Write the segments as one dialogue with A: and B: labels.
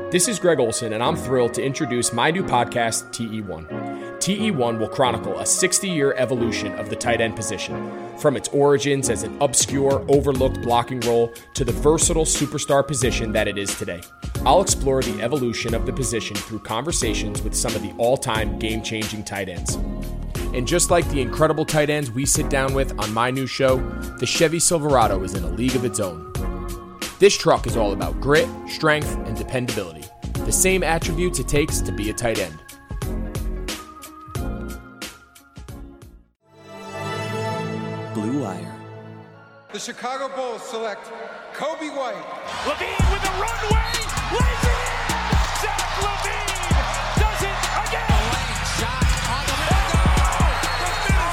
A: This is Greg Olson, and I'm thrilled to introduce my new podcast, TE1. TE1 will chronicle a 60-year evolution of the tight end position, from its origins as an obscure, overlooked blocking role to the versatile superstar position that it is today. I'll explore the evolution of the position through conversations with some of the all-time game-changing tight ends. And just like the incredible tight ends we sit down with on my new show, the Chevy Silverado is in a league of its own. This truck is all about grit, strength, and dependability, the same attributes it takes to be a tight end.
B: Blue Wire.
C: The Chicago Bulls select Kobe White.
D: LaVine with the runway, lays it in! Zach LaVine does it again!
E: Lane shot on the window!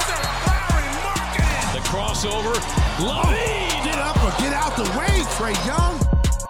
E: The crossover, LaVine!
F: Get up or get out the way, Trae Young!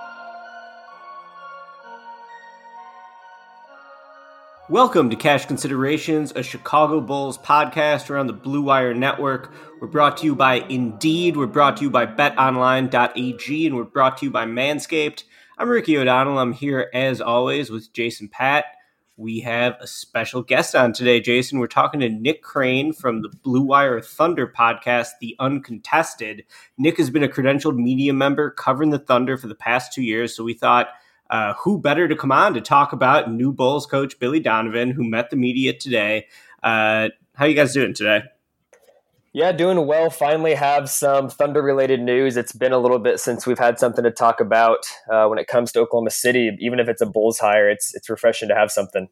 G: Welcome to Cash Considerations, a Chicago Bulls podcast around the Blue Wire Network. We're brought to you by Indeed, we're brought to you by BetOnline.ag, and we're brought to you by Manscaped. I'm Ricky O'Donnell. I'm here, as always, with Jason Patt. We have a special guest on today, Jason. We're talking to Nick Crane from the Blue Wire Thunder podcast, The Uncontested. Nick has been a credentialed media member covering the Thunder for the past 2 years, so we thought, who better to come on to talk about new Bulls coach Billy Donovan, who met the media today. How you guys doing today?
H: Yeah, doing well. Finally have some Thunder-related news. It's been a little bit since we've had something to talk about when it comes to Oklahoma City. Even if it's a Bulls hire, it's refreshing to have something.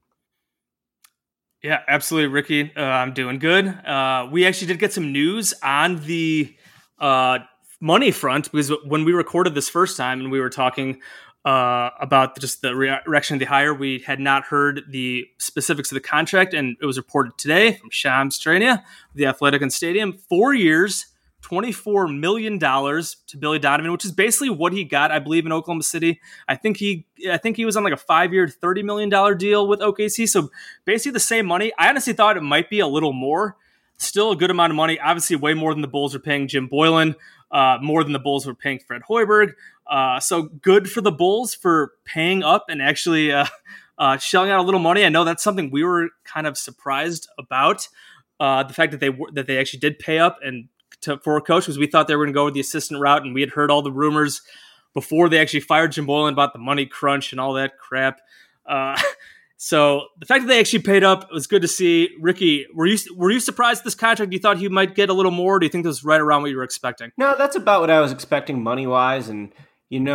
I: Yeah, absolutely, Ricky. I'm doing good. We actually did get some news on the money front, because when we recorded this first time and we were talking about just the reaction of the hire, we had not heard the specifics of the contract, and it was reported today from Shams Charania, the Athletic and Stadium, 4 years, $24 million to Billy Donovan, which is basically what he got, I believe, in Oklahoma City. I think he was on like a 5-year, $30 million deal with OKC, so basically the same money. I honestly thought it might be a little more. Still a good amount of money, obviously way more than the Bulls are paying Jim Boylan, more than the Bulls were paying Fred Hoiberg. So good for the Bulls for paying up and actually shelling out a little money. I know that's something we were kind of surprised about, the fact that they actually did pay up and for a coach, because we thought they were going to go with the assistant route, and we had heard all the rumors before they actually fired Jim Boylan about the money crunch and all that crap. So the fact that they actually paid up was good to see. Ricky, were you surprised at this contract? You thought he might get a little more? Or do you think this was right around what you were expecting?
G: No, that's about what I was expecting money-wise. And, Nick,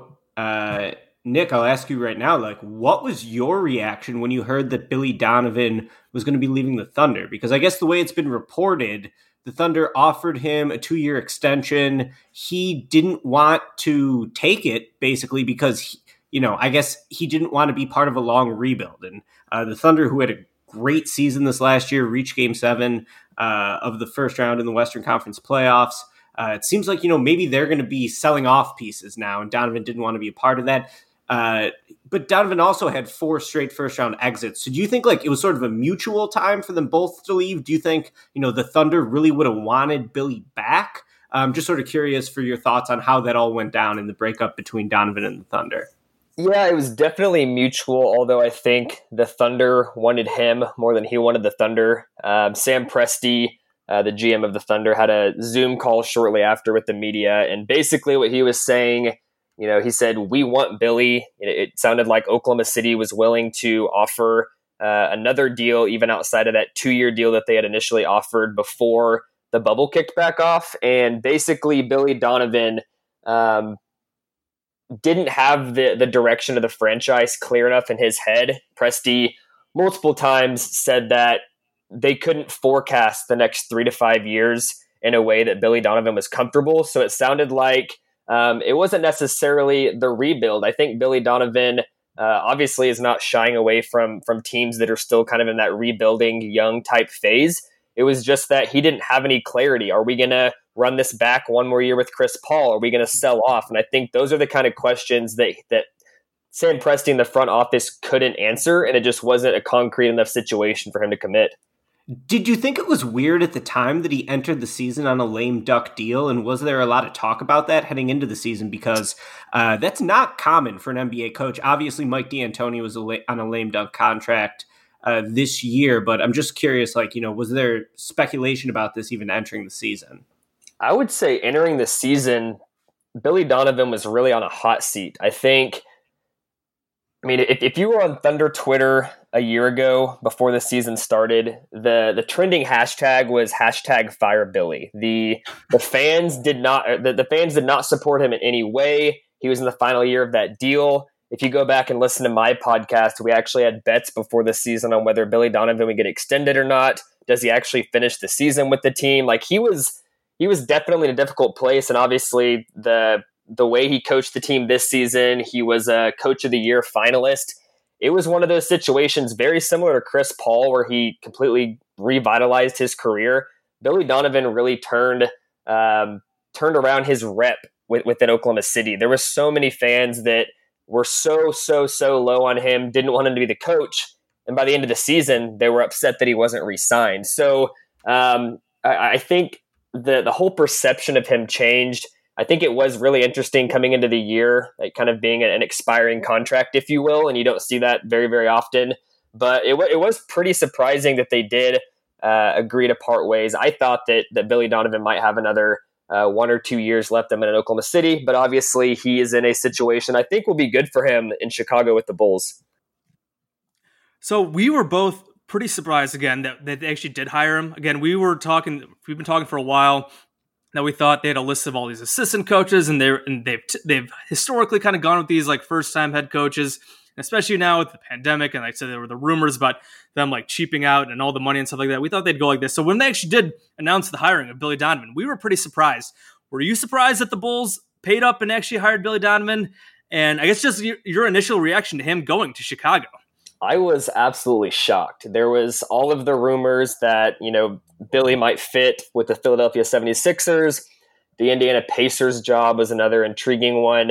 G: I'll ask you right now, what was your reaction when you heard that Billy Donovan was going to be leaving the Thunder? Because I guess the way it's been reported, the Thunder offered him a 2-year extension. He didn't want to take it, basically, because I guess he didn't want to be part of a long rebuild. And the Thunder, who had a great season this last year, reached Game 7 of the first round in the Western Conference playoffs. It seems like, maybe they're going to be selling off pieces now, and Donovan didn't want to be a part of that. But Donovan also had 4 straight first-round exits. So do you think, it was sort of a mutual time for them both to leave? Do you think, the Thunder really would have wanted Billy back? I'm just sort of curious for your thoughts on how that all went down in the breakup between Donovan and the Thunder.
H: Yeah, it was definitely mutual, although I think the Thunder wanted him more than he wanted the Thunder. Sam Presti, the GM of the Thunder, had a Zoom call shortly after with the media, and basically what he was saying, he said, we want Billy. It sounded like Oklahoma City was willing to offer another deal, even outside of that 2-year deal that they had initially offered before the bubble kicked back off. And basically Billy Donovan didn't have the direction of the franchise clear enough in his head. Presti multiple times said that they couldn't forecast the next 3 to 5 years in a way that Billy Donovan was comfortable. So it sounded like it wasn't necessarily the rebuild. I think Billy Donovan obviously is not shying away from teams that are still kind of in that rebuilding young type phase. It was just that he didn't have any clarity. Are we going to run this back one more year with Chris Paul? Are we going to sell off? And I think those are the kind of questions that Sam Presti in the front office couldn't answer, and it just wasn't a concrete enough situation for him to commit.
G: Did you think it was weird at the time that he entered the season on a lame duck deal? And was there a lot of talk about that heading into the season? Because that's not common for an NBA coach. Obviously, Mike D'Antoni was on a lame duck contract this year, but I'm just curious, was there speculation about this even entering the season?
H: I would say entering the season, Billy Donovan was really on a hot seat. If you were on Thunder Twitter a year ago before the season started, the trending hashtag was #FireBilly. The fans did not support him in any way. He was in the final year of that deal. If you go back and listen to my podcast, we actually had bets before the season on whether Billy Donovan would get extended or not. Does he actually finish the season with the team? He was definitely in a difficult place, and obviously the way he coached the team this season, he was a Coach of the Year finalist. It was one of those situations very similar to Chris Paul where he completely revitalized his career. Billy Donovan really turned around his rep within Oklahoma City. There were so many fans that were so low on him, didn't want him to be the coach. And by the end of the season, they were upset that he wasn't re-signed. So I think the whole perception of him changed. I think it was really interesting coming into the year, kind of being an expiring contract, if you will, and you don't see that very, very often. But it was pretty surprising that they did agree to part ways. I thought that Billy Donovan might have another 1 or 2 years left him in Oklahoma City, but obviously he is in a situation I think will be good for him in Chicago with the Bulls.
I: So we were both pretty surprised again that they actually did hire him. Again, we've been talking for a while. Now we thought they had a list of all these assistant coaches, and they've historically kind of gone with these first time head coaches, especially now with the pandemic. And like I said, there were the rumors about them cheaping out and all the money and stuff like that. We thought they'd go like this. So when they actually did announce the hiring of Billy Donovan, we were pretty surprised. Were you surprised that the Bulls paid up and actually hired Billy Donovan? And I guess just your initial reaction to him going to Chicago.
H: I was absolutely shocked. There was all of the rumors that, Billy might fit with the Philadelphia 76ers. The Indiana Pacers job was another intriguing one.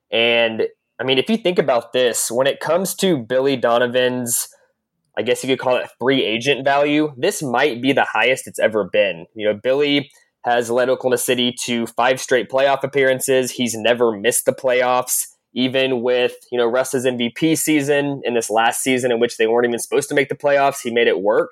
H: And if you think about this, when it comes to Billy Donovan's, I guess you could call it free agent value, this might be the highest it's ever been. Billy has led Oklahoma City to 5 straight playoff appearances. He's never missed the playoffs. Even with, Russ's MVP season in this last season in which they weren't even supposed to make the playoffs, he made it work.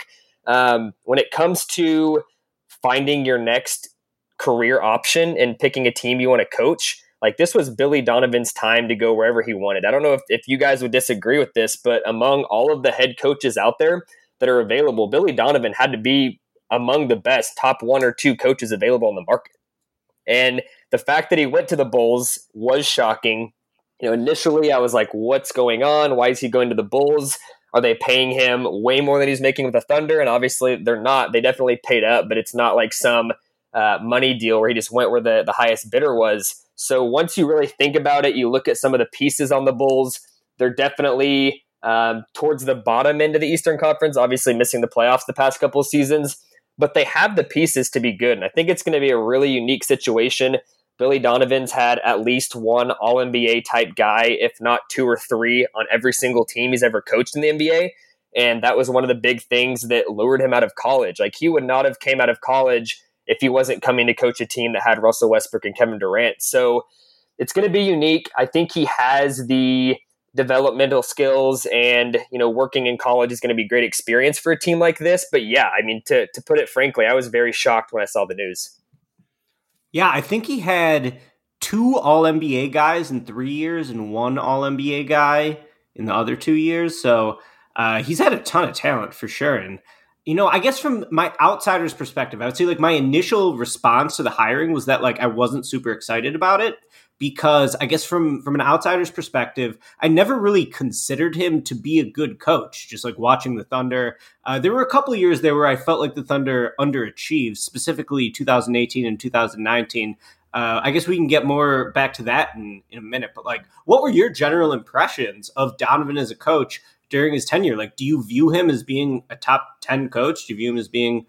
H: When it comes to finding your next career option and picking a team you want to coach, this was Billy Donovan's time to go wherever he wanted. I don't know if you guys would disagree with this, but among all of the head coaches out there that are available, Billy Donovan had to be among the best top 1 or 2 coaches available on the market. And the fact that he went to the Bulls was shocking. Initially I was like, what's going on? Why is he going to the Bulls? Are they paying him way more than he's making with the Thunder? And obviously they're not. They definitely paid up, but it's not like some money deal where he just went where the highest bidder was. So once you really think about it, you look at some of the pieces on the Bulls, they're definitely towards the bottom end of the Eastern Conference, obviously missing the playoffs the past couple of seasons, but they have the pieces to be good. And I think it's going to be a really unique situation. Billy Donovan's had at least one All-NBA type guy, if not 2 or 3 on every single team he's ever coached in the NBA. And that was one of the big things that lured him out of college. He would not have came out of college if he wasn't coming to coach a team that had Russell Westbrook and Kevin Durant. So it's going to be unique. I think he has the developmental skills, and working in college is going to be great experience for a team like this. But yeah, to put it frankly, I was very shocked when I saw the news.
G: Yeah, I think he had 2 All-NBA guys in 3 years and 1 All-NBA guy in the other 2 years. So he's had a ton of talent for sure. And, I guess from my outsider's perspective, I would say my initial response to the hiring was that I wasn't super excited about it, because I guess from an outsider's perspective, I never really considered him to be a good coach. Just watching the Thunder, there were a couple of years there where I felt like the Thunder underachieved, specifically 2018 and 2019. I guess we can get more back to that in a minute. But what were your general impressions of Donovan as a coach during his tenure? Do you view him as being a top 10 coach? Do you view him as being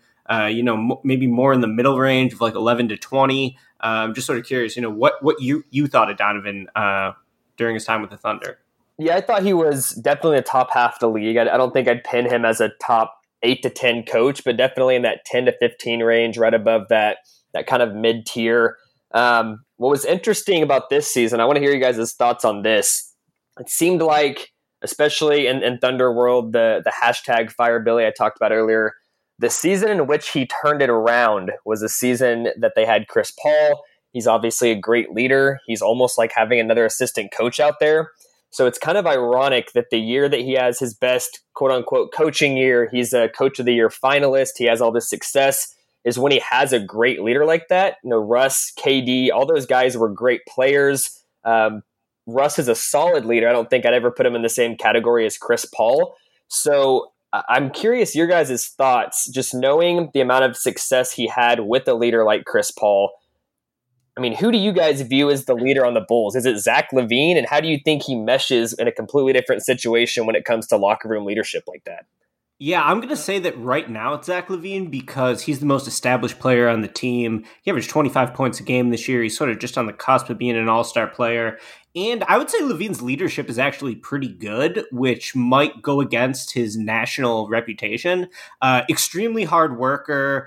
G: maybe more in the middle range of 11 to 20? I'm just sort of curious, what you thought of Donovan during his time with the Thunder.
H: Yeah, I thought he was definitely the top half of the league. I don't think I'd pin him as a top 8 to 10 coach, but definitely in that 10 to 15 range, right above that kind of mid-tier. What was interesting about this season, I want to hear you guys' thoughts on this. It seemed like, especially in Thunder World, the hashtag Fire Billy I talked about earlier, the season in which he turned it around was a season that they had Chris Paul. He's obviously a great leader. He's almost like having another assistant coach out there. So it's kind of ironic that the year that he has his best quote-unquote coaching year, he's a Coach of the Year finalist, he has all this success, is when he has a great leader like that. You know, Russ, KD, all those guys were great players. Russ is a solid leader. I don't think I'd ever put him in the same category as Chris Paul. So I'm curious your guys' thoughts, just knowing the amount of success he had with a leader like Chris Paul. I mean, who do you guys view as the leader on the Bulls? Is it Zach LaVine? And how do you think he meshes in a completely different situation when it comes to locker room leadership like that?
G: Yeah, I'm going to say that right now it's Zach LaVine because he's the most established player on the team. He averaged 25 points a game this year. He's sort of just on the cusp of being an all-star player. And I would say LaVine's leadership is actually pretty good, which might go against his national reputation. Extremely hard worker.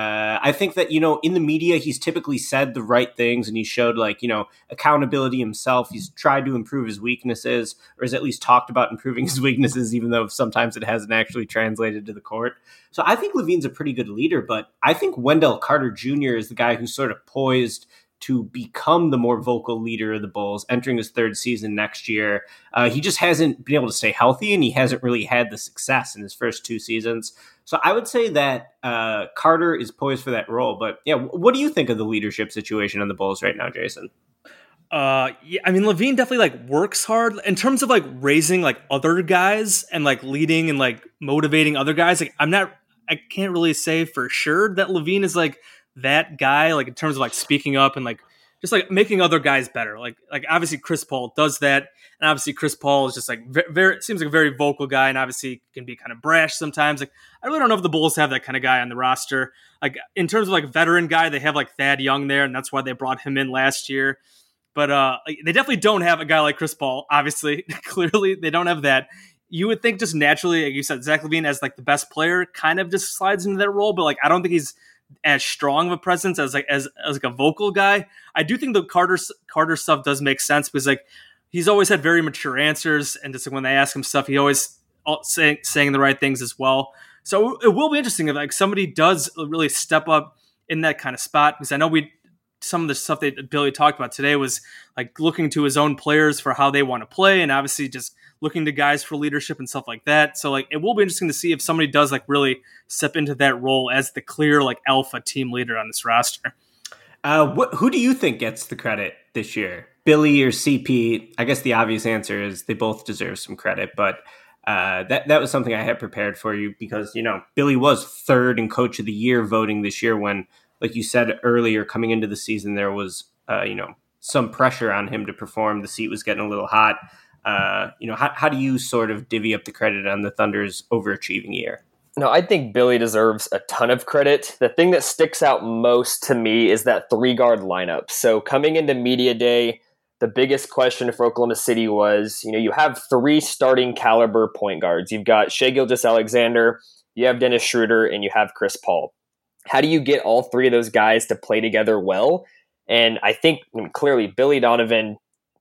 G: I think that, in the media, he's typically said the right things and he showed accountability himself. He's tried to improve his weaknesses, or has at least talked about improving his weaknesses, even though sometimes it hasn't actually translated to the court. So I think LaVine's a pretty good leader, but I think Wendell Carter Jr. is the guy who's sort of poised to become the more vocal leader of the Bulls, entering his third season next year. He just hasn't been able to stay healthy, and he hasn't really had the success in his first 2 seasons. So I would say that Carter is poised for that role. But yeah, what do you think of the leadership situation on the Bulls right now, Jason?
I: Yeah, I mean, LaVine definitely works hard in terms of raising other guys and leading and motivating other guys. I can't really say for sure that LaVine is that guy, in terms of speaking up and just making other guys better. Obviously Chris Paul does that, and obviously Chris Paul is just very seems like a very vocal guy, and obviously can be kind of brash sometimes. I really don't know if the Bulls have that kind of guy on the roster. In terms of veteran guy, they have Thad Young there, and that's why they brought him in last year. But they definitely don't have a guy like Chris Paul. Obviously, clearly they don't have that. You would think just naturally, like you said, Zach LaVine as the best player kind of just slides into that role, but I don't think he's as strong of a presence as a vocal guy. I do think the Carter stuff does make sense because he's always had very mature answers, and just when they ask him stuff, he always saying the right things as well. So it will be interesting if somebody does really step up in that kind of spot, because I know some of the stuff that Billy talked about today was looking to his own players for how they want to play, and obviously just looking to guys for leadership and stuff like that. So it will be interesting to see if somebody does really step into that role as the clear alpha team leader on this roster.
G: Who do you think gets the credit this year? Billy or CP? I guess the obvious answer is they both deserve some credit, but that was something I had prepared for you because, Billy was third in Coach of the Year voting this year when, like you said earlier, coming into the season, there was, some pressure on him to perform. The seat was getting a little hot. How do you sort of divvy up the credit on the Thunder's overachieving year?
H: No, I think Billy deserves a ton of credit. The thing that sticks out most to me is that 3-guard lineup. So coming into media day, the biggest question for Oklahoma City was, you have 3 starting caliber point guards. You've got Shai Gilgeous-Alexander, you have Dennis Schroeder, and you have Chris Paul. How do you get all 3 of those guys to play together well? And I think clearly Billy Donovan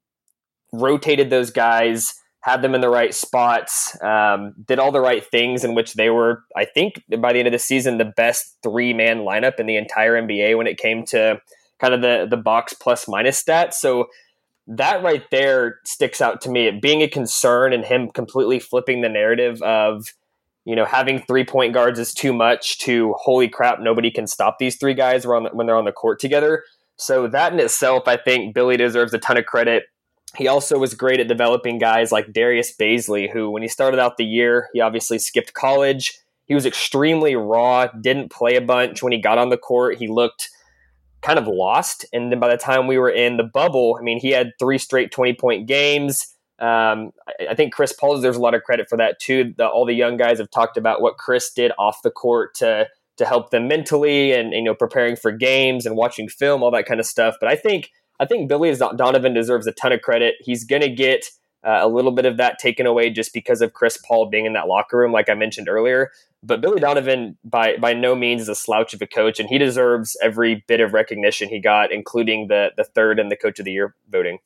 H: rotated those guys, had them in the right spots, did all the right things in which they were, I think, by the end of the season, the best 3-man lineup in the entire NBA when it came to kind of the box plus minus stats. So that right there sticks out to me. It being a concern and him completely flipping the narrative of, having 3-point guards is too much to holy crap, nobody can stop these 3 guys when they're on the court together. So that in itself, I think Billy deserves a ton of credit. He also was great at developing guys like Darius Baisley, who when he started out the year, he obviously skipped college. He was extremely raw, didn't play a bunch. When he got on the court, he looked kind of lost. And then by the time we were in the bubble, he had 3 straight 20-point games. I think Chris Paul deserves a lot of credit for that too. All the young guys have talked about what Chris did off the court to help them mentally and preparing for games and watching film, all that kind of stuff. But I think Billy Donovan deserves a ton of credit. He's going to get a little bit of that taken away just because of Chris Paul being in that locker room, like I mentioned earlier. But Billy Donovan, by no means, is a slouch of a coach, and he deserves every bit of recognition he got, including the third in the Coach of the Year voting.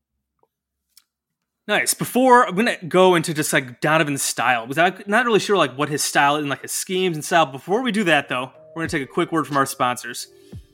I: Nice. Before I'm gonna go into just like Donovan's style, because I'm not really sure like what his style and like his schemes and style. Before we do that, though, we're gonna take a quick word from our sponsors.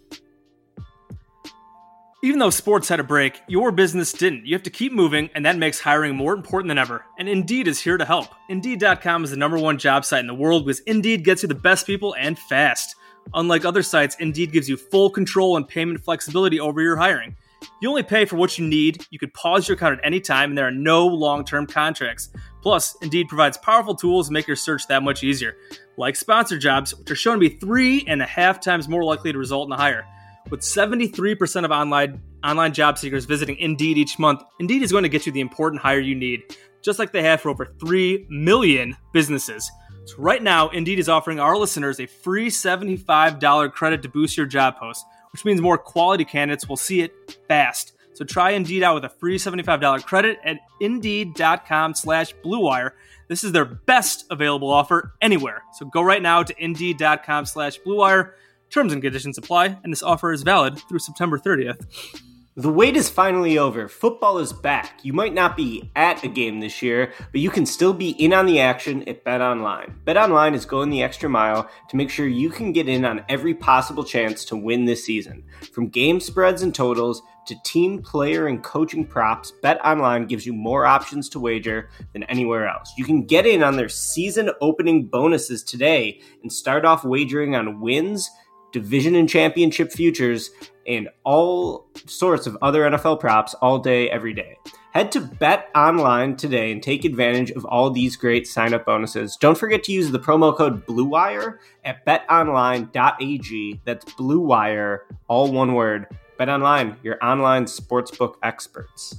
I: Even though sports had a break, your business didn't. You have to keep moving, and that makes hiring more important than ever. And Indeed is here to help. Indeed.com is the #1 job site in the world because Indeed gets you the best people and fast. Unlike other sites, Indeed gives you full control and payment flexibility over your hiring. You only pay for what you need, you could pause your account at any time, and there are no long-term contracts. Plus, Indeed provides powerful tools to make your search that much easier, like sponsored jobs, which are shown to be 3.5 times more likely to result in a hire. With 73% of online job seekers visiting Indeed each month, Indeed is going to get you the important hire you need, just like they have for over 3 million businesses. So right now, Indeed is offering our listeners a free $75 credit to boost your job post, which means more quality candidates will see it fast. So try Indeed out with a free $75 credit at Indeed.com/Blue Wire. This is their best available offer anywhere. So go right now to Indeed.com/Blue Wire. Terms and conditions apply, and this offer is valid through September 30th.
G: The wait is finally over. Football is back. You might not be at a game this year, but you can still be in on the action at BetOnline. BetOnline is going the extra mile to make sure you can get in on every possible chance to win this season. From game spreads and totals to team, player, and coaching props, BetOnline gives you more options to wager than anywhere else. You can get in on their season opening bonuses today and start off wagering on wins, division and championship futures, and all sorts of other NFL props all day, every day. Head to BetOnline today and take advantage of all these great sign-up bonuses. Don't forget to use the promo code BLUEWIRE at betonline.ag. That's BLUEWIRE, all one word. BetOnline, your online sportsbook experts.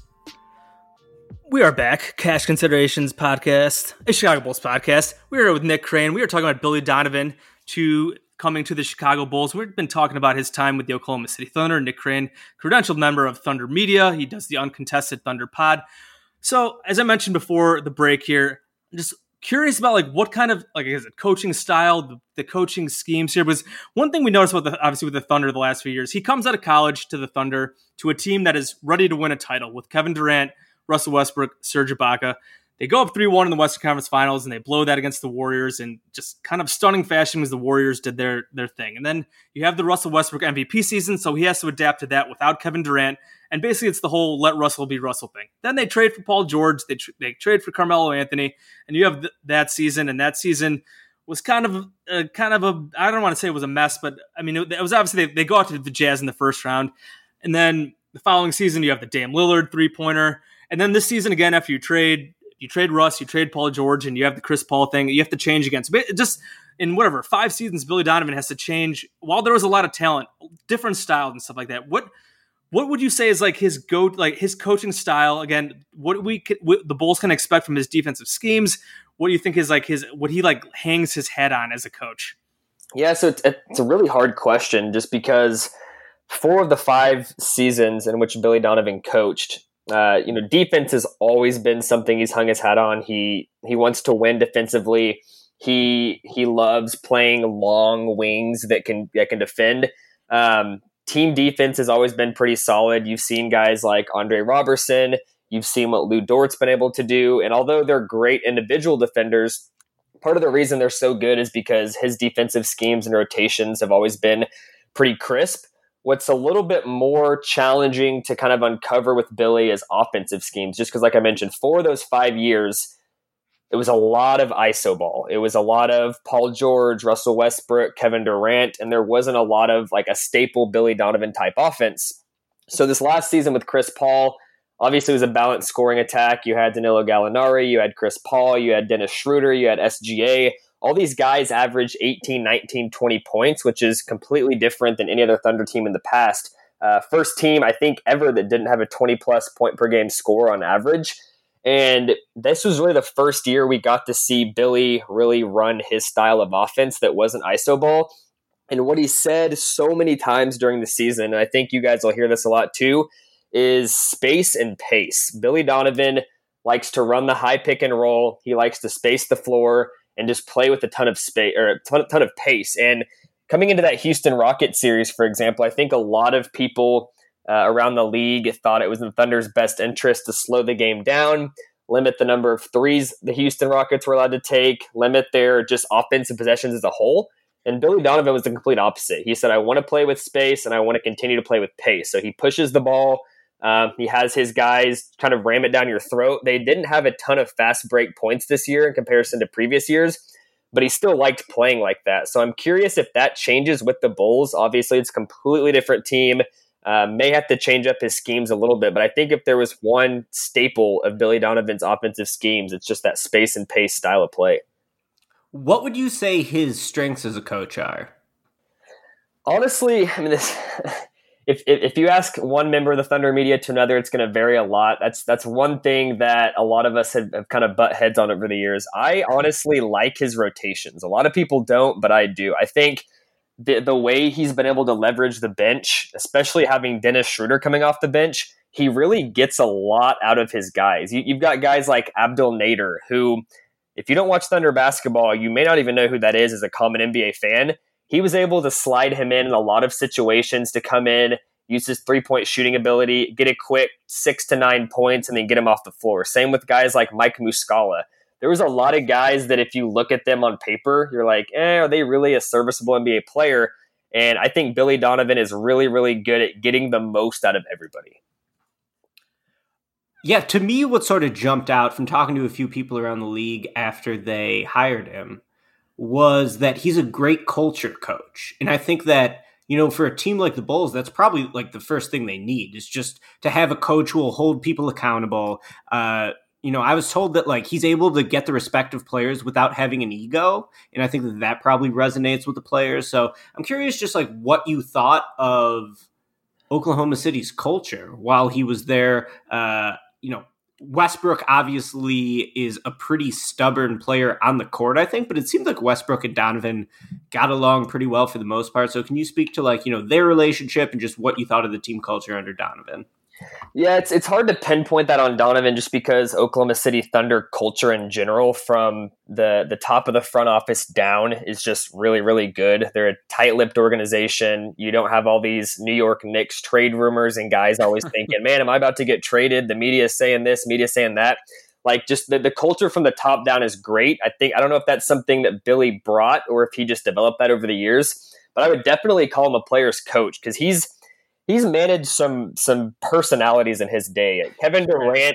I: We are back. Cash Considerations Podcast, a Chicago Bulls podcast. We are with Nick Crane. We are talking about Billy Donovan coming to the Chicago Bulls. We've been talking about his time with the Oklahoma City Thunder. Nick Crane, credentialed member of Thunder Media. He does the Uncontested Thunder Pod. So, as I mentioned before the break here, I'm just curious about like what kind of like is it coaching style, the coaching schemes here. Was one thing we noticed about obviously with the Thunder the last few years. He comes out of college to the Thunder to a team that is ready to win a title with Kevin Durant, Russell Westbrook, Serge Ibaka. They go up 3-1 in the Western Conference Finals, and they blow that against the Warriors in just kind of stunning fashion as the Warriors did their thing. And then you have the Russell Westbrook MVP season, so he has to adapt to that without Kevin Durant. And basically, it's the whole let Russell be Russell thing. Then they trade for Paul George. They trade for Carmelo Anthony, and you have that season. And that season was kind of a I don't want to say it was a mess, but I mean it was obviously they go out to the Jazz in the first round, and then the following season you have the Dame Lillard 3-pointer, and then this season again after you trade Russ, you trade Paul George, and you have the Chris Paul thing. You have to change again. So just in 5 seasons, Billy Donovan has to change. While there was a lot of talent, different styles and stuff like that. What would you say is like his coaching style? Again, what the Bulls can expect from his defensive schemes? What do you think is like what he like hangs his head on as a coach?
H: Yeah, so it's a really hard question just because 4 of the 5 seasons in which Billy Donovan coached, defense has always been something he's hung his hat on. He wants to win defensively. He loves playing long wings that can defend. Team defense has always been pretty solid. You've seen guys like Andre Robertson. You've seen what Lou Dort's been able to do. And although they're great individual defenders, part of the reason they're so good is because his defensive schemes and rotations have always been pretty crisp. What's a little bit more challenging to kind of uncover with Billy is offensive schemes, just because, like I mentioned, for those 5 years, it was a lot of iso ball. It was a lot of Paul George, Russell Westbrook, Kevin Durant, and there wasn't a lot of like a staple Billy Donovan type offense. So this last season with Chris Paul, obviously it was a balanced scoring attack. You had Danilo Gallinari, you had Chris Paul, you had Dennis Schroeder, you had SGA. All these guys average 18, 19, 20 points, which is completely different than any other Thunder team in the past. First team, I think, ever that didn't have a 20-plus point per game score on average. And this was really the first year we got to see Billy really run his style of offense that wasn't iso ball. And what he said so many times during the season, and I think you guys will hear this a lot too, is space and pace. Billy Donovan likes to run the high pick and roll. He likes to space the floor. and just play with a ton of space or a ton of pace. And coming into that Houston Rockets series, for example, I think a lot of people around the league thought it was in the Thunder's best interest to slow the game down, limit the number of threes the Houston Rockets were allowed to take, limit their just offensive possessions as a whole. And Billy Donovan was the complete opposite. He said, I want to play with space and I want to continue to play with pace. So he pushes the ball. He has his guys kind of ram it down your throat. They didn't have a ton of fast break points this year in comparison to previous years, but he still liked playing like that. So I'm curious if that changes with the Bulls. Obviously, it's a completely different team. May have to change up his schemes a little bit, but I think if there was one staple of Billy Donovan's offensive schemes, it's just that space and pace style of play.
G: What would you say his strengths as a coach are?
H: Honestly, I mean, if you ask one member of the Thunder media to another, it's going to vary a lot. That's one thing that a lot of us have kind of butt heads on over the years. I honestly like his rotations. A lot of people don't, but I do. I think the way he's been able to leverage the bench, especially having Dennis Schroeder coming off the bench, he really gets a lot out of his guys. You've got guys like Abdel Nader, who, if you don't watch Thunder basketball, you may not even know who that is as a common NBA fan. He was able to slide him in a lot of situations to come in, use his three-point shooting ability, get a quick 6 to 9 points, and then get him off the floor. Same with guys like Mike Muscala. There was a lot of guys that if you look at them on paper, you're like, are they really a serviceable NBA player? And I think Billy Donovan is really, really good at getting the most out of everybody.
G: Yeah, to me, what sort of jumped out from talking to a few people around the league after they hired him was that he's a great culture coach. And I think that, for a team like the Bulls, that's probably like the first thing they need is just to have a coach who will hold people accountable. I was told that like he's able to get the respect of players without having an ego. And I think that probably resonates with the players. So I'm curious just like what you thought of Oklahoma City's culture while he was there. Westbrook obviously is a pretty stubborn player on the court, I think, but it seemed like Westbrook and Donovan got along pretty well for the most part. So can you speak to like, their relationship and just what you thought of the team culture under Donovan?
H: Yeah, it's hard to pinpoint that on Donovan just because Oklahoma City Thunder culture in general from the top of the front office down is just really, really good. They're a tight-lipped organization. You don't have all these New York Knicks trade rumors and guys always thinking, man, am I about to get traded? The media is saying this, media is saying that. Like just the culture from the top down is great. I don't know if that's something that Billy brought or if he just developed that over the years, but I would definitely call him a player's coach because he's managed some personalities in his day. Kevin Durant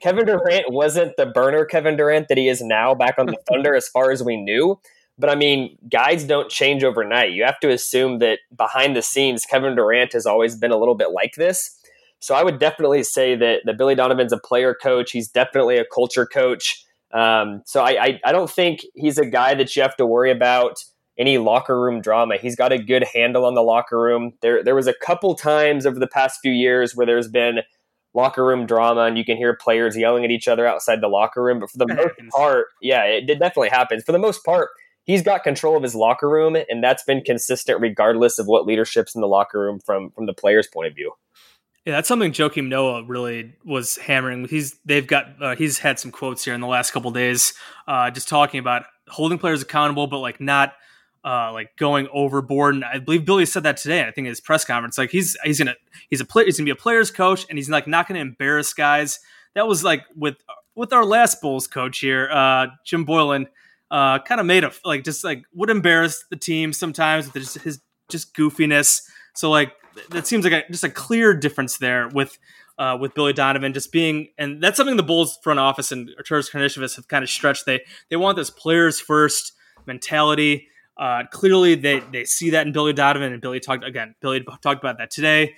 H: wasn't the burner Kevin Durant that he is now back on the Thunder as far as we knew. But I mean, guys don't change overnight. You have to assume that behind the scenes, Kevin Durant has always been a little bit like this. So I would definitely say that Billy Donovan's a player coach. He's definitely a culture coach. So I don't think he's a guy that you have to worry about any locker room drama. He's got a good handle on the locker room. There was a couple times over the past few years where there's been locker room drama and you can hear players yelling at each other outside the locker room. But for the most part, yeah, it definitely happens. For the most part, he's got control of his locker room, and that's been consistent regardless of what leadership's in the locker room from the players' point of view.
I: Yeah, that's something Joakim Noah really was hammering. He's had some quotes here in the last couple of days, just talking about holding players accountable, but like not going overboard. And I believe Billy said that today. I think in his press conference, like he's gonna be a player's coach, and he's like not gonna embarrass guys. That was like with our last Bulls coach here, Jim Boylan, kind of made would embarrass the team sometimes with his goofiness. So like that seems like just a clear difference there with Billy Donovan just being, and that's something the Bulls front office and Arturas Karnisovas have kind of stretched. They want this players first mentality. Clearly, they see that in Billy Donovan, and Billy talked about that today.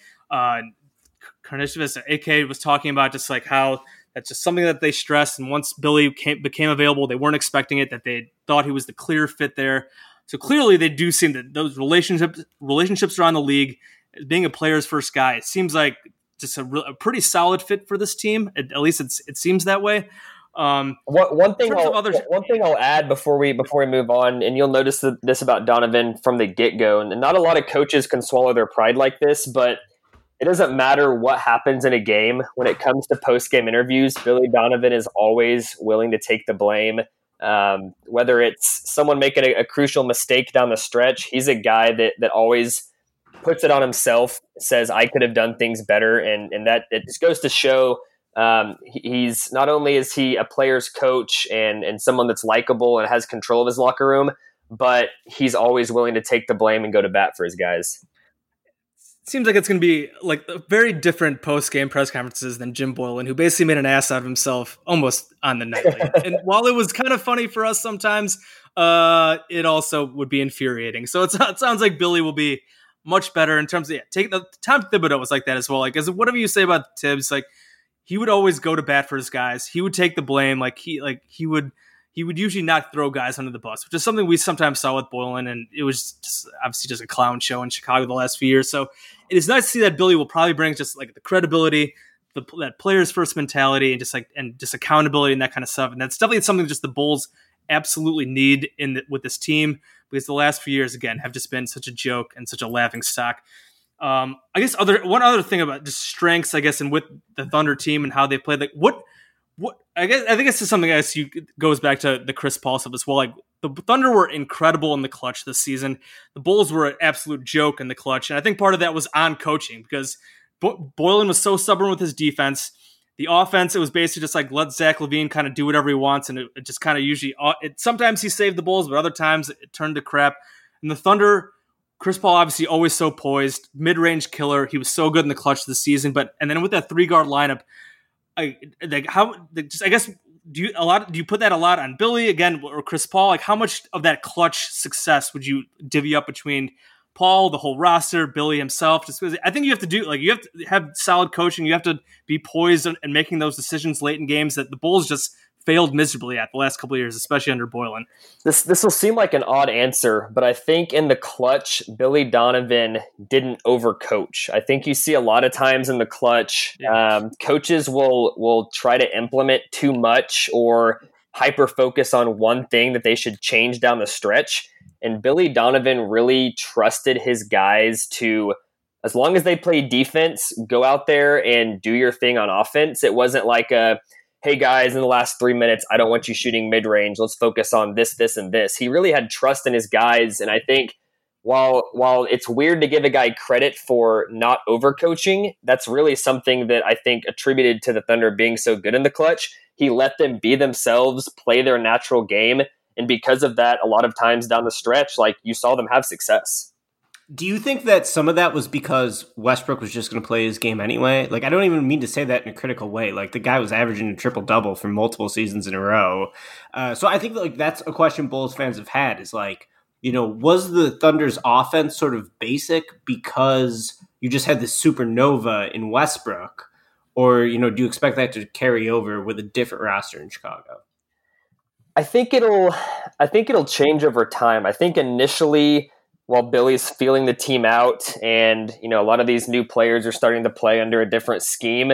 I: Karnisovas, AK, was talking about just like how that's just something that they stressed. And once Billy became available, they weren't expecting it, that they thought he was the clear fit there. So clearly, they do seem that those relationships around the league, being a player's first guy, it seems like just a pretty solid fit for this team. At least it seems that way.
H: One thing I'll add before we move on, and you'll notice this about Donovan from the get-go, and not a lot of coaches can swallow their pride like this, but it doesn't matter what happens in a game. When it comes to post-game interviews, Billy Donovan is always willing to take the blame, Whether it's someone making a crucial mistake down the stretch, he's a guy that always puts it on himself, says, I could have done things better. And that it just goes to show he's not only is he a player's coach and someone that's likable and has control of his locker room, but he's always willing to take the blame and go to bat for his guys.
I: Seems like it's going to be like very different post-game press conferences than Jim Boylen, who basically made an ass out of himself almost on the nightly. And while it was kind of funny for us sometimes, it also would be infuriating. So it sounds like Billy will be much better in terms of Tom Thibodeau was like that as well. Like, as whatever you say about Tibbs, like he would always go to bat for his guys. He would take the blame. He would usually not throw guys under the bus, which is something we sometimes saw with Boylen, and it was just obviously just a clown show in Chicago the last few years. So it is nice to see that Billy will probably bring just like the credibility, that players first mentality, and just accountability and that kind of stuff. And that's definitely something just the Bulls absolutely need with this team, because the last few years again have just been such a joke and such a laughing stock. I guess one other thing about just strengths, I guess, and with the Thunder team and how they played, like what I think it's just something goes back to the Chris Paul stuff as well. Like the Thunder were incredible in the clutch this season. The Bulls were an absolute joke in the clutch, and I think part of that was on coaching, because Boylen was so stubborn with his defense. The offense, it was basically just like let Zach LaVine kind of do whatever he wants, and it just kind of usually sometimes he saved the Bulls, but other times it turned to crap. And the Thunder, Chris Paul obviously always so poised, mid-range killer. He was so good in the clutch this season, and then with that 3-guard lineup. Do you put that a lot on Billy again or Chris Paul? Like, how much of that clutch success would you divvy up between Paul, the whole roster, Billy himself? Just because I think you have to have solid coaching. You have to be poised and making those decisions late in games that the Bulls just failed miserably at the last couple of years, especially under Boylen.
H: This will seem like an odd answer, but I think in the clutch, Billy Donovan didn't overcoach. I think you see a lot of times in the clutch, coaches will try to implement too much or hyper focus on one thing that they should change down the stretch. And Billy Donovan really trusted his guys to, as long as they play defense, go out there and do your thing on offense. It wasn't like hey guys, in the last 3 minutes, I don't want you shooting mid-range. Let's focus on this, this, and this. He really had trust in his guys. And I think while it's weird to give a guy credit for not overcoaching, that's really something that I think attributed to the Thunder being so good in the clutch. He let them be themselves, play their natural game. And because of that, a lot of times down the stretch, like you saw them have success.
G: Do you think that some of that was because Westbrook was just going to play his game anyway? Like, I don't even mean to say that in a critical way. Like, the guy was averaging a triple-double for multiple seasons in a row. So I think like that's a question Bulls fans have had is like, was the Thunder's offense sort of basic because you just had this supernova in Westbrook? Or, do you expect that to carry over with a different roster in Chicago?
H: I think it'll change over time. I think initially, while Billy's feeling the team out and, a lot of these new players are starting to play under a different scheme,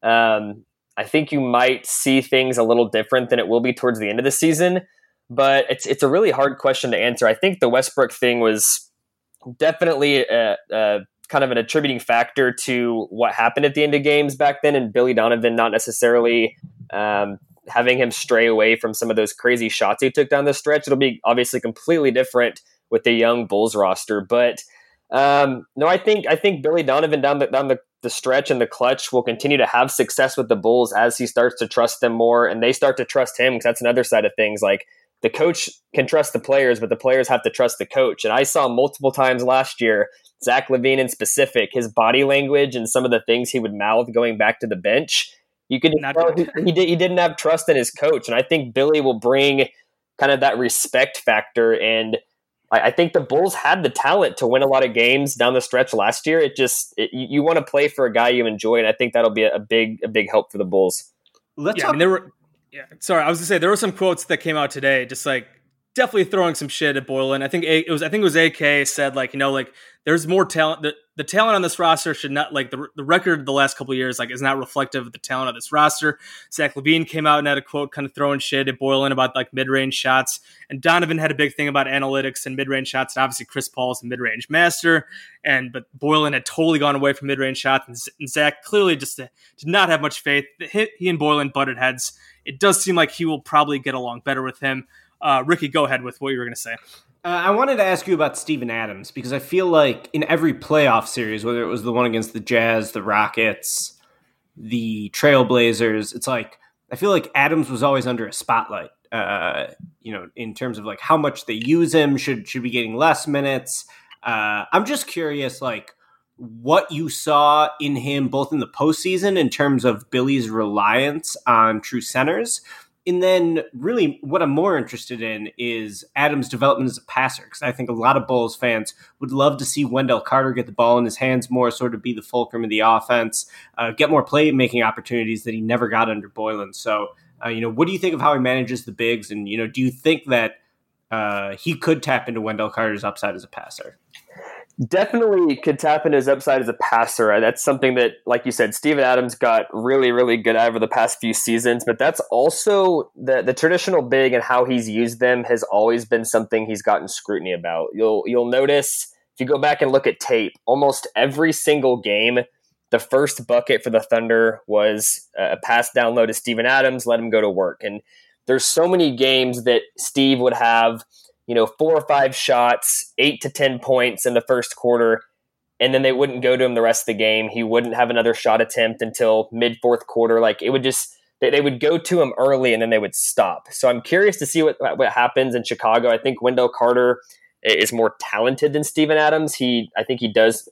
H: I think you might see things a little different than it will be towards the end of the season. But it's a really hard question to answer. I think the Westbrook thing was definitely kind of an attributing factor to what happened at the end of games back then, and Billy Donovan not necessarily having him stray away from some of those crazy shots he took down the stretch. It'll be obviously completely different with the young Bulls roster. But no, I think Billy Donovan down the stretch and the clutch will continue to have success with the Bulls as he starts to trust them more and they start to trust him, because that's another side of things. Like, the coach can trust the players, but the players have to trust the coach. And I saw multiple times last year, Zach LaVine in specific, his body language and some of the things he would mouth going back to the bench, you could tell he didn't have trust in his coach. And I think Billy will bring kind of that respect factor. And I think the Bulls had the talent to win a lot of games down the stretch last year. You want to play for a guy you enjoy, and I think that'll be a big help for the Bulls.
I: Sorry, I was gonna say there were some quotes that came out today, just like definitely throwing some shit at Boylen. I think it was AK said like there's more talent. The talent on this roster should not, like, the record the last couple of years, like, is not reflective of the talent of this roster. Zach LaVine came out and had a quote kind of throwing shit at Boylen about like mid-range shots, and Donovan had a big thing about analytics and mid-range shots, and obviously Chris Paul is a mid-range master, but Boylen had totally gone away from mid-range shots, and Zach clearly just did not have much faith. He and Boylen butted heads it does seem like he will probably get along better with him. Ricky, go ahead with what you were going to say.
G: I wanted to ask you about Steven Adams, because I feel like in every playoff series, whether it was the one against the Jazz, the Rockets, the Trailblazers, it's like, I feel like Adams was always under a spotlight, in terms of like how much they use him, should be getting less minutes. I'm just curious, like, what you saw in him both in the postseason in terms of Billy's reliance on true centers. And then really what I'm more interested in is Adams' development as a passer, because I think a lot of Bulls fans would love to see Wendell Carter get the ball in his hands more, sort of be the fulcrum of the offense, get more playmaking opportunities that he never got under Boylen. So, what do you think of how he manages the bigs? And, do you think that he could tap into Wendell Carter's upside as a passer?
H: Definitely could tap into his upside as a passer. That's something that, like you said, Steven Adams got really, really good at over the past few seasons, but that's also the traditional big and how he's used them has always been something he's gotten scrutiny about. You'll notice if you go back and look at tape, almost every single game, the first bucket for the Thunder was a pass down low to Steven Adams, let him go to work. And there's so many games that Steve would have 4 or 5 shots, 8 to 10 points in the first quarter, and then they wouldn't go to him the rest of the game. He wouldn't have another shot attempt until mid-fourth quarter. Like, it would just, they would go to him early and then they would stop. So I'm curious to see what happens in Chicago. I think Wendell Carter is more talented than Steven Adams. I think he does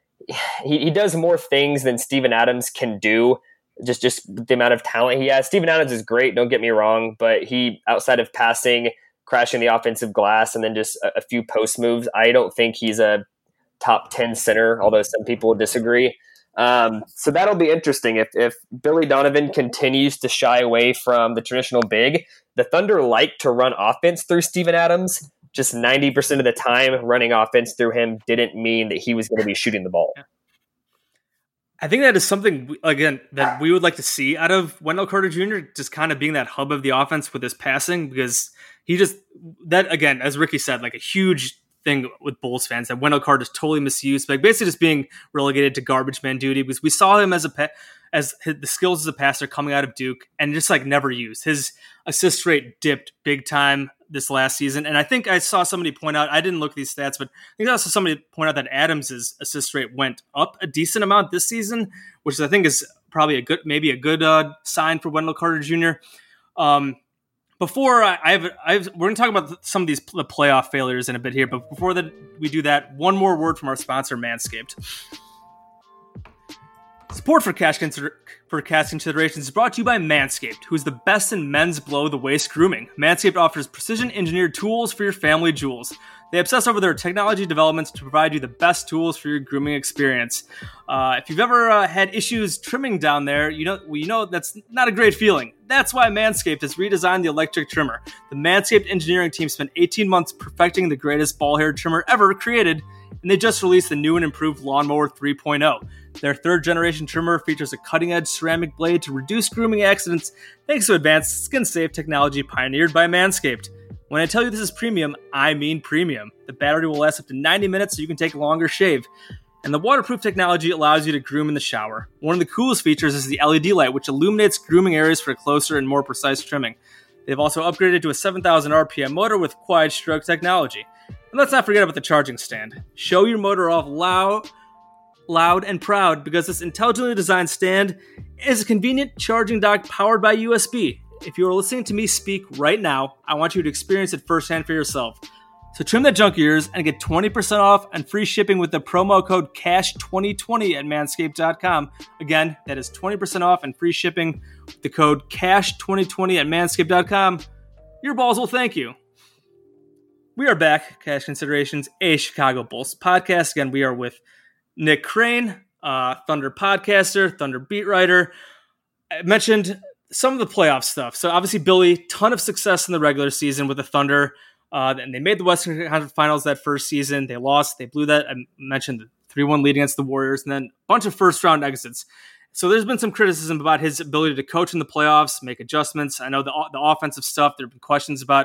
H: more things than Steven Adams can do. Just the amount of talent he has. Steven Adams is great, don't get me wrong, but he, outside of passing, crashing the offensive glass, and then just a few post moves, I don't think he's a top 10 center, although some people disagree. So that'll be interesting. If Billy Donovan continues to shy away from the traditional big, the Thunder like to run offense through Steven Adams. Just 90% of the time, running offense through him didn't mean that he was going to be shooting the ball.
I: I think that is something, again, that we would like to see out of Wendell Carter Jr., just kind of being that hub of the offense with his passing, because that, again, as Ricky said, like a huge thing with Bulls fans, that Wendell Carter is totally misused, like basically just being relegated to garbage man duty, because we saw him as the skills as a passer coming out of Duke and just like never used. His assist rate dipped big time this last season. And I think I saw somebody point out, I didn't look at these stats, but I think I saw somebody point out that Adams' assist rate went up a decent amount this season, which I think is probably maybe a good sign for Wendell Carter Jr. Before we're going to talk about some of the playoff failures in a bit here, but before that we do that, one more word from our sponsor, Manscaped. Support for Cash Considerations is brought to you by Manscaped, who is the best in men's below-the-waist grooming. Manscaped offers precision-engineered tools for your family jewels. They obsess over their technology developments to provide you the best tools for your grooming experience. If you've ever had issues trimming down there, you know that's not a great feeling. That's why Manscaped has redesigned the electric trimmer. The Manscaped engineering team spent 18 months perfecting the greatest ball hair trimmer ever created, and they just released the new and improved Lawnmower 3.0. Their third-generation trimmer features a cutting-edge ceramic blade to reduce grooming accidents thanks to advanced skin-safe technology pioneered by Manscaped. When I tell you this is premium, I mean premium. The battery will last up to 90 minutes so you can take a longer shave. And the waterproof technology allows you to groom in the shower. One of the coolest features is the LED light, which illuminates grooming areas for closer and more precise trimming. They've also upgraded to a 7,000 RPM motor with quiet stroke technology. And let's not forget about the charging stand. Show your motor off loud and proud, because this intelligently designed stand is a convenient charging dock powered by USB. If you are listening to me speak right now, I want you to experience it firsthand for yourself. So trim that junk ears and get 20% off and free shipping with the promo code CASH2020 at manscaped.com. Again, that is 20% off and free shipping with the code CASH2020 at manscaped.com. Your balls will thank you. We are back, Cash Considerations, a Chicago Bulls podcast. Again, we are with Nick Crane, Thunder podcaster, Thunder beat writer. I mentioned some of the playoff stuff. So obviously, Billy, ton of success in the regular season with the Thunder. And they made the Western Conference Finals that first season. They lost. They blew that. I mentioned the 3-1 lead against the Warriors, and then a bunch of first-round exits. So there's been some criticism about his ability to coach in the playoffs, make adjustments. I know the offensive stuff, there have been questions about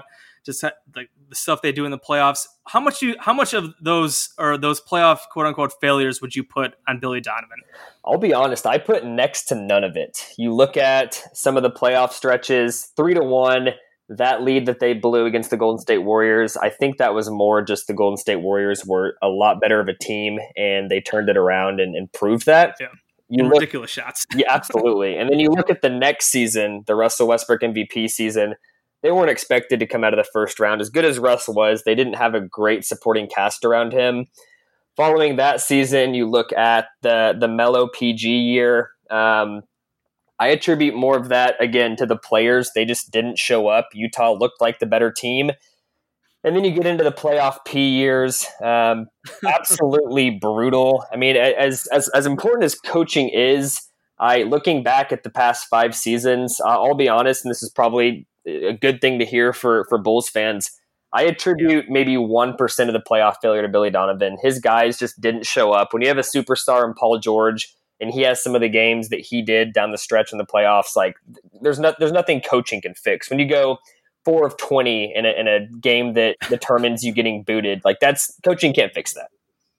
I: just like the stuff they do in the playoffs. How much of those or those playoff quote unquote failures would you put on Billy Donovan?
H: I'll be honest, I put next to none of it. You look at some of the playoff stretches, 3-1, that lead that they blew against the Golden State Warriors. I think that was more just the Golden State Warriors were a lot better of a team, and they turned it around and proved that.
I: Yeah. Ridiculous shots.
H: Yeah, absolutely. And then you look at the next season, the Russell Westbrook MVP season. They weren't expected to come out of the first round. As good as Russ was, they didn't have a great supporting cast around him. Following that season, you look at the Melo PG year. I attribute more of that, again, to the players. They just didn't show up. Utah looked like the better team. And then you get into the playoff P years. Absolutely brutal. I mean, as important as coaching is, looking back at the past 5 seasons, I'll be honest, and this is probably a good thing to hear for Bulls fans. I attribute maybe 1% of the playoff failure to Billy Donovan. His guys just didn't show up. When you have a superstar in Paul George, and he has some of the games that he did down the stretch in the playoffs, like there's nothing coaching can fix. When you go 4 of 20 in a game that determines you getting booted, like that's coaching can't fix that.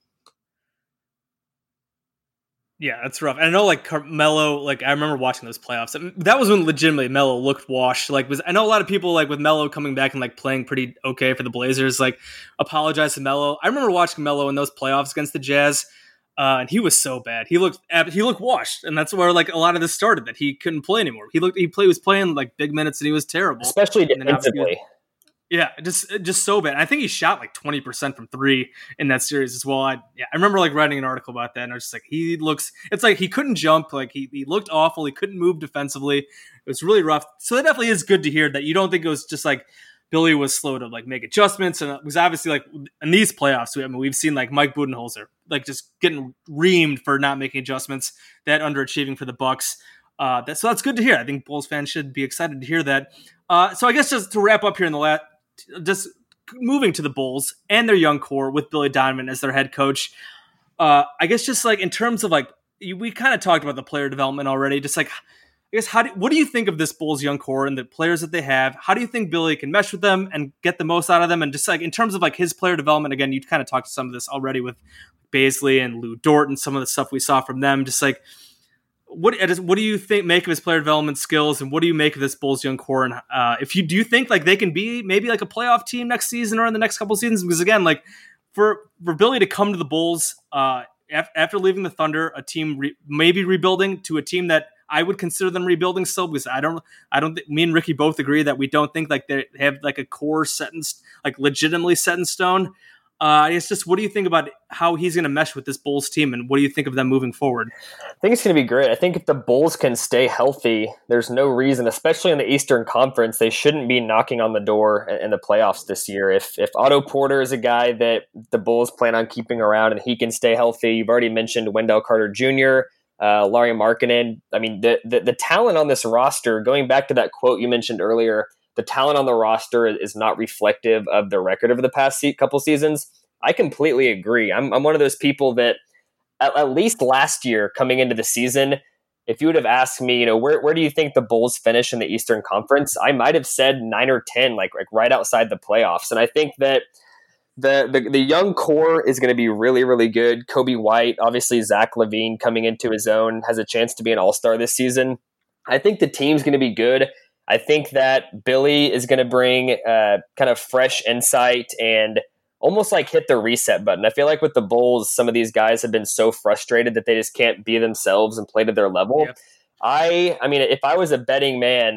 I: Yeah, that's rough. And I know, like Melo, like I remember watching those playoffs. That was when legitimately Melo looked washed. Like, I know a lot of people like with Melo coming back and like playing pretty okay for the Blazers, like apologize to Melo. I remember watching Melo in those playoffs against the Jazz, and he was so bad. He looked washed, and that's where like a lot of this started. That he couldn't play anymore. He was playing like big minutes, and he was terrible,
H: especially defensively.
I: Yeah, just so bad. I think he shot like 20% from 3 in that series as well. I remember like writing an article about that, and I was just like, it's like he couldn't jump, like he looked awful, he couldn't move defensively. It was really rough. So that definitely is good to hear that you don't think it was just like Billy was slow to like make adjustments, and it was obviously like in these playoffs, we've seen like Mike Budenholzer like just getting reamed for not making adjustments, that underachieving for the Bucks. So that's good to hear. I think Bulls fans should be excited to hear that. So I guess just to wrap up here in the last. Just moving to the Bulls and their young core with Billy Donovan as their head coach. I guess just like in terms of like, we kind of talked about the player development already. Just like, I guess, what do you think of this Bulls young core and the players that they have? How do you think Billy can mesh with them and get the most out of them? And just like in terms of like his player development, again, you kind of talked to some of this already with Bazley and Lou Dort and some of the stuff we saw from them. Just like, what do you make of his player development skills, and what do you make of this Bulls young core? And do you think like they can be maybe like a playoff team next season or in the next couple seasons? Because again, like for Billy to come to the Bulls after leaving the Thunder, a team maybe rebuilding, to a team that I would consider them rebuilding still, because I don't. Me and Ricky both agree that we don't think like they have like a core legitimately set in stone. It's just, what do you think about how he's going to mesh with this Bulls team, and what do you think of them moving forward?
H: I think it's going to be great. I think if the Bulls can stay healthy, there's no reason, especially in the Eastern Conference, they shouldn't be knocking on the door in the playoffs this year. If Otto Porter is a guy that the Bulls plan on keeping around and he can stay healthy, you've already mentioned Wendell Carter Jr., Lauri Markkanen. I mean, the talent on this roster, going back to that quote you mentioned earlier, the talent on the roster is not reflective of the record of the past couple seasons. I completely agree. I'm one of those people that at least last year coming into the season, if you would have asked me, where do you think the Bulls finish in the Eastern Conference? I might have said 9 or 10, like right outside the playoffs. And I think that the young core is going to be really, really good. Kobe White, obviously Zach LaVine coming into his own, has a chance to be an all-star this season. I think the team's going to be good. I think that Billy is going to bring kind of fresh insight and almost like hit the reset button. I feel like with the Bulls, some of these guys have been so frustrated that they just can't be themselves and play to their level. Yep. I mean, if I was a betting man,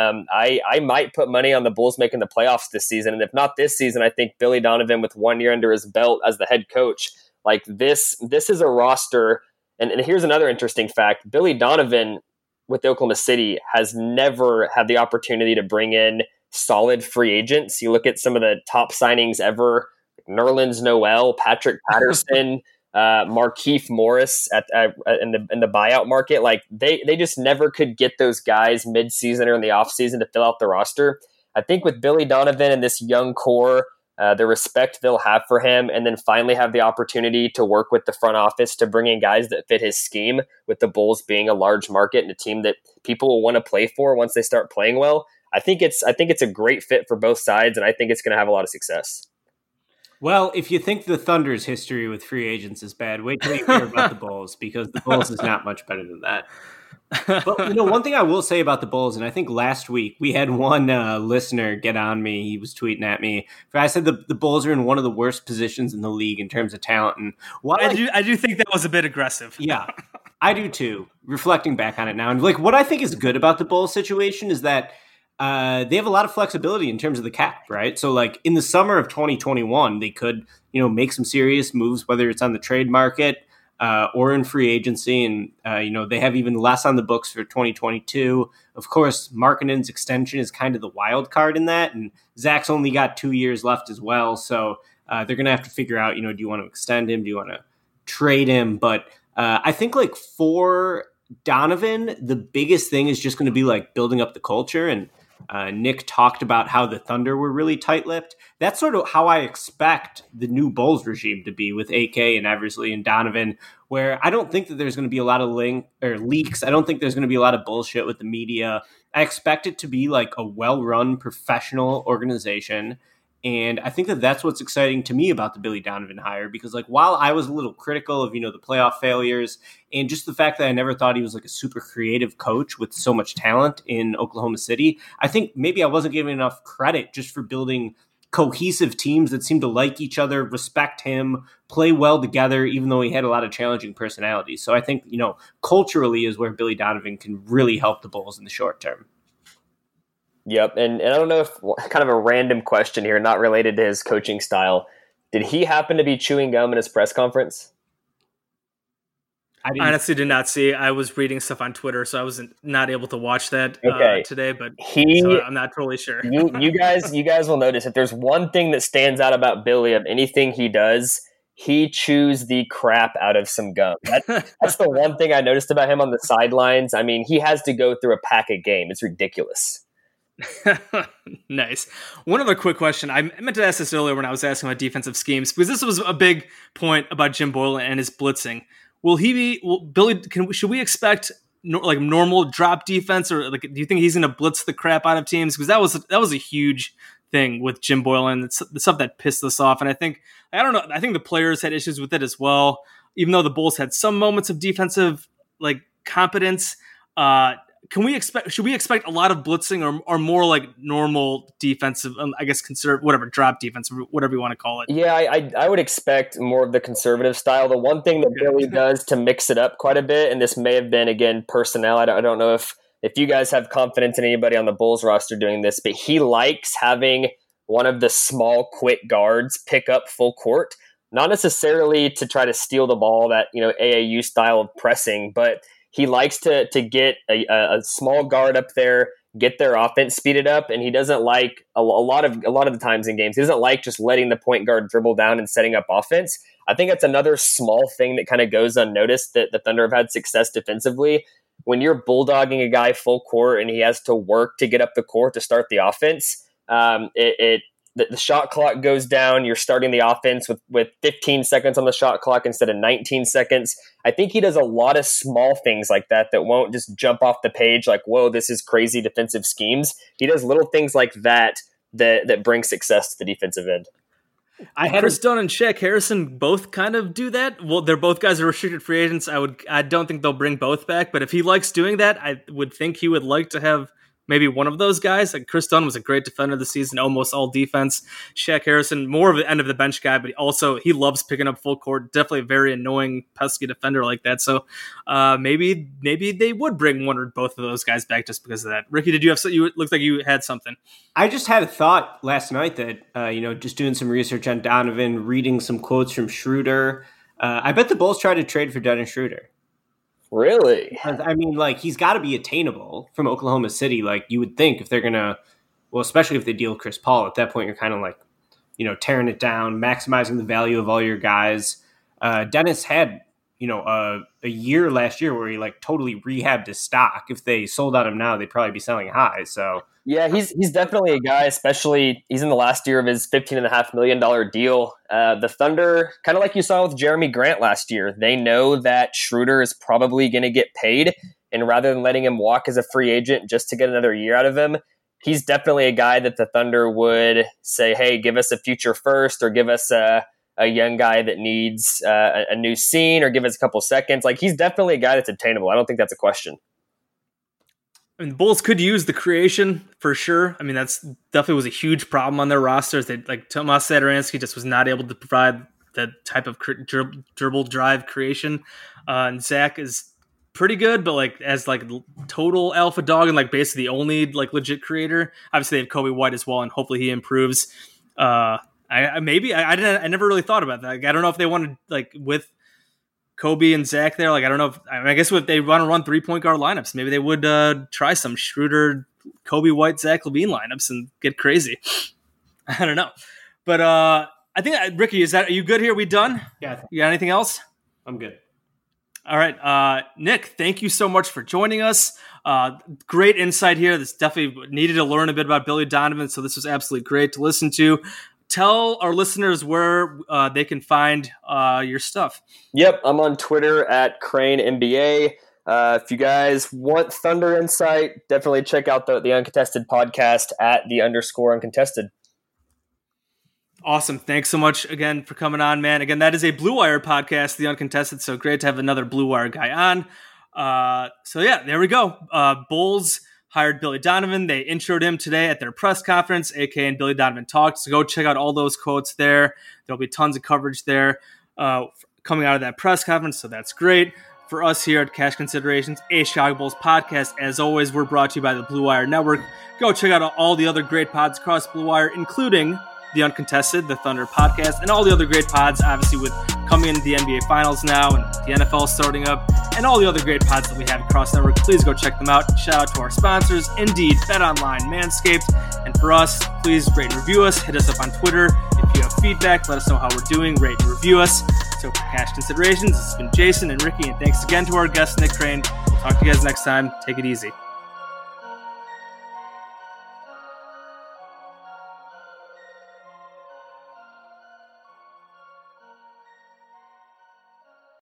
H: I might put money on the Bulls making the playoffs this season. And if not this season, I think Billy Donovan with 1 year under his belt as the head coach, like this is a roster. And here's another interesting fact. Billy Donovan with Oklahoma City has never had the opportunity to bring in solid free agents. You look at some of the top signings ever, Nerlens Noel, Patrick Patterson, Markieff Morris in the buyout market. Like they just never could get those guys mid-season or in the offseason to fill out the roster. I think with Billy Donovan and this young core, the respect they'll have for him, and then finally have the opportunity to work with the front office to bring in guys that fit his scheme, with the Bulls being a large market and a team that people will want to play for once they start playing well. I think it's a great fit for both sides, and I think it's going to have a lot of success.
G: Well, if you think the Thunder's history with free agents is bad, wait till you hear about the Bulls, because the Bulls is not much better than that. But, one thing I will say about the Bulls, and I think last week we had one listener get on me. He was tweeting at me. I said the Bulls are in one of the worst positions in the league in terms of talent. And
I: I do think that was a bit aggressive.
G: Yeah, I do too, reflecting back on it now. And what I think is good about the Bulls situation is that they have a lot of flexibility in terms of the cap, right? So in the summer of 2021, they could, make some serious moves, whether it's on the trade market or in free agency. And, they have even less on the books for 2022. Of course, Markkanen's extension is kind of the wild card in that. And Zach's only got 2 years left as well. So they're going to have to figure out, do you want to extend him? Do you want to trade him? But I think for Donovan, the biggest thing is just going to be building up the culture. And Nick talked about how the Thunder were really tight-lipped. That's sort of how I expect the new Bulls regime to be with AK and Eversley and Donovan, where I don't think that there's going to be a lot of leaks. I don't think there's going to be a lot of bullshit with the media. I expect it to be a well-run professional organization. And I think that that's what's exciting to me about the Billy Donovan hire, because while I was a little critical of, the playoff failures and just the fact that I never thought he was a super creative coach with so much talent in Oklahoma City, I think maybe I wasn't giving enough credit just for building cohesive teams that seem to like each other, respect him, play well together, even though he had a lot of challenging personalities. So I think, culturally is where Billy Donovan can really help the Bulls in the short term.
H: Yep, and I don't know if kind of a random question here, not related to his coaching style. Did he happen to be chewing gum in his press conference?
I: I honestly did not see. I was reading stuff on Twitter, so I wasn't not able to watch that today. But so I'm not totally sure.
H: you guys will notice if there's one thing that stands out about Billy of anything he does, he chews the crap out of some gum. That's the one thing I noticed about him on the sidelines. I mean, he has to go through a pack a game. It's ridiculous.
I: Nice. One other quick question. I meant to ask this earlier when I was asking about defensive schemes, because this was a big point about Jim Boylen and his blitzing. Should we expect normal drop defense, or do you think he's going to blitz the crap out of teams? Because that was a huge thing with Jim Boylen. It's the stuff that pissed us off. And I think the players had issues with it as well, even though the Bulls had some moments of defensive competence. Should we expect a lot of blitzing or more normal defensive, I guess, drop defense, whatever you want to call it?
H: Yeah, I would expect more of the conservative style. The one thing that Billy does to mix it up quite a bit, and this may have been, again, personnel. I don't know if you guys have confidence in anybody on the Bulls roster doing this, but he likes having one of the small, quick guards pick up full court, not necessarily to try to steal the ball, that AAU style of pressing, but he likes to get a small guard up there, get their offense speeded up, and he doesn't like a lot of the times in games, he doesn't like just letting the point guard dribble down and setting up offense. I think that's another small thing that kind of goes unnoticed, that the Thunder have had success defensively. When you're bulldogging a guy full court and he has to work to get up the court to start the offense, the shot clock goes down. You're starting the offense with 15 seconds on the shot clock instead of 19 seconds. I think he does a lot of small things like that won't just jump off the page whoa, this is crazy defensive schemes. He does little things like that bring success to the defensive end.
I: Chris Dunn and Shaq Harrison both kind of do that. Well, they're both guys are restricted free agents. I don't think they'll bring both back, but if he likes doing that, I would think he would like to have maybe one of those guys. Chris Dunn was a great defender this season, almost all defense. Shaq Harrison, more of an end of the bench guy, but also he loves picking up full court. Definitely a very annoying, pesky defender like that. So maybe they would bring one or both of those guys back just because of that. Ricky, did you have? You looked like you had something.
G: I just had a thought last night that just doing some research on Donovan, reading some quotes from Schroeder. I bet the Bulls tried to trade for Dennis Schroeder.
H: Really?
G: I mean, he's got to be attainable from Oklahoma City. You would think if they're going to, well, especially if they deal Chris Paul, at that point, you're kind of tearing it down, maximizing the value of all your guys. Dennis had, a year last year where he totally rehabbed his stock. If they sold on him now, they'd probably be selling high. So
H: yeah, he's definitely a guy, especially he's in the last year of his $15.5 million deal. The Thunder, kind of like you saw with Jeremy Grant last year, they know that Schroeder is probably going to get paid. And rather than letting him walk as a free agent just to get another year out of him, he's definitely a guy that the Thunder would say, hey, give us a future first, or give us a young guy that needs a new scene, or give us a couple seconds. Like, he's definitely a guy that's obtainable. I don't think that's a question.
I: I mean, the Bulls could use the creation for sure. I mean, that's definitely was a huge problem on their rosters. They, like, Tomas Satoransky just was not able to provide that type of dribble drive creation. And Zach is pretty good, but like as like total alpha dog and like basically the only like legit creator. Obviously they have Kobe White as well, and hopefully he improves. I never really thought about that. Like, I don't know if they wanted, like, with Kobe and Zach there, like, I don't know if, I guess if they want to run 3-point guard lineups, maybe they would try some Schroeder, Kobe White, Zach LaVine lineups and get crazy. I don't know. But I think, Ricky, are you good here? We done?
G: Yeah.
I: You got anything else?
G: I'm good.
I: All right. Nick, thank you so much for joining us. Great insight here. This definitely needed to learn a bit about Billy Donovan, so this was absolutely great to listen to. Tell our listeners where they can find your stuff.
H: Yep, I'm on Twitter at Crane NBA. If you guys want Thunder insight, definitely check out the Uncontested podcast at @_Uncontested.
I: Awesome. Thanks so much again for coming on, man. Again, that is a Blue Wire podcast, The Uncontested, so great to have another Blue Wire guy on. So yeah, there we go. Bulls hired Billy Donovan. They introed him today at their press conference, aka and Billy Donovan Talked. So go check out all those quotes there. There'll be tons of coverage there coming out of that press conference, so that's great. For us here at Cash Considerations, a Chicago Bulls podcast, as always, we're brought to you by the Blue Wire Network. Go check out all the other great pods across Blue Wire, including The Uncontested, the Thunder podcast, and all the other great pods, obviously with coming into the NBA Finals now and the NFL starting up, and all the other great pods that we have across the network. Please go check them out. Shout out to our sponsors, Indeed, BetOnline, Manscaped, and for us, please rate and review us. Hit us up on Twitter. If you have feedback, let us know how we're doing. Rate and review us. So for Cash Considerations, this has been Jason and Ricky, and thanks again to our guest, Nick Crane. We'll talk to you guys next time. Take it easy.